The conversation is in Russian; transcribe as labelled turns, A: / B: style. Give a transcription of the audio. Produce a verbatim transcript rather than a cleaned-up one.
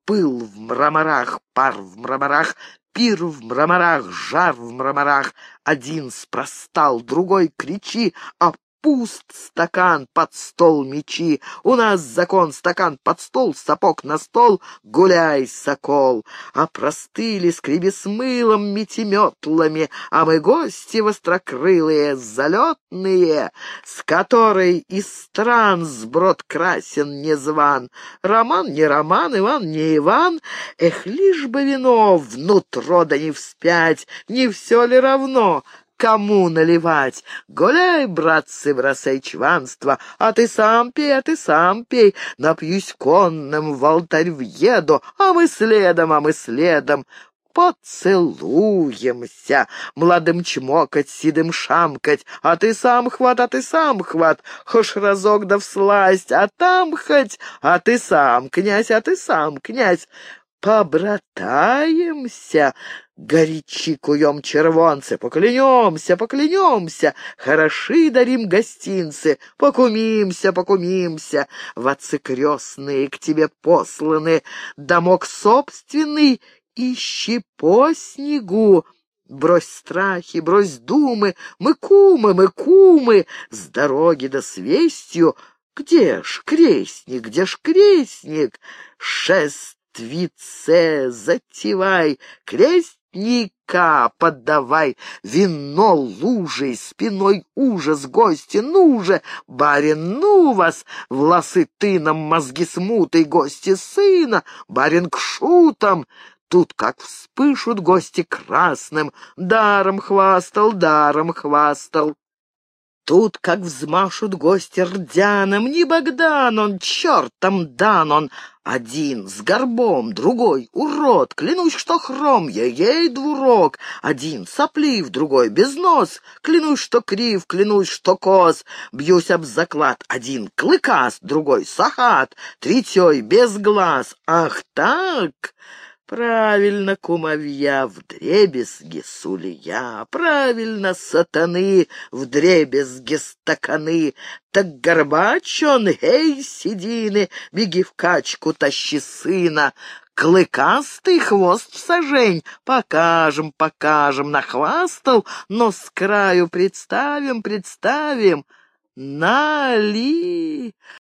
A: Пыл в мраморах, пар в мраморах, пир в мраморах, жар в мраморах. Один спростал, другой кричи, а пуст стакан, под стол мечи. У нас закон: стакан под стол, сапог на стол, гуляй, сокол. А простыли, скреби с мылом, мети метлами, а мы гости вострокрылые, залетные, с которой из стран сброд красен незван. Роман не роман, Иван не Иван, эх, лишь бы вино внутро да не вспять, не все ли равно, кому наливать? Гуляй, братцы, бросай чванство, а ты сам пей, а ты сам пей. Напьюсь конным, в алтарь въеду, а мы следом, а мы следом. Поцелуемся, молодым чмокать, седым шамкать, а ты сам хват, а ты сам хват, хошь разок да всласть, а там хоть, а ты сам князь, а ты сам князь. Побратаемся, горячи куем червонцы, поклянемся, поклянемся, хороши дарим гостинцы, покумимся, покумимся, в отцы крестные к тебе посланы, домок собственный ищи по снегу. Брось страхи, брось думы, мы кумы, мы кумы, с дороги да с вестью. Где ж крестник, где ж крестник? Шест Твице затевай, крестника подавай, вино лужей, спиной ужас, гости, ну же, барин, ну вас, власы тыном, мозги смутой, гости сына, барин к шутам. Тут как вспышут гости красным, даром хвастал, даром хвастал. Тут, как взмашут гости рдяным, не Богдан он, чертом дан он. Один с горбом, другой урод, клянусь, что хром, я ей двурог. Один соплив, другой без нос, клянусь, что крив, клянусь, что кос. Бьюсь об заклад, один клыкаст, другой сахат, третий без глаз. Ах так! Правильно, кумовья, вдребезги сулия, правильно, сатаны, вдребезги стаканы. Так горбач он, эй, седины, беги в качку, тащи сына. Клыкастый хвост в сажень, покажем, покажем, нахвастал, но с краю представим, представим. Нали!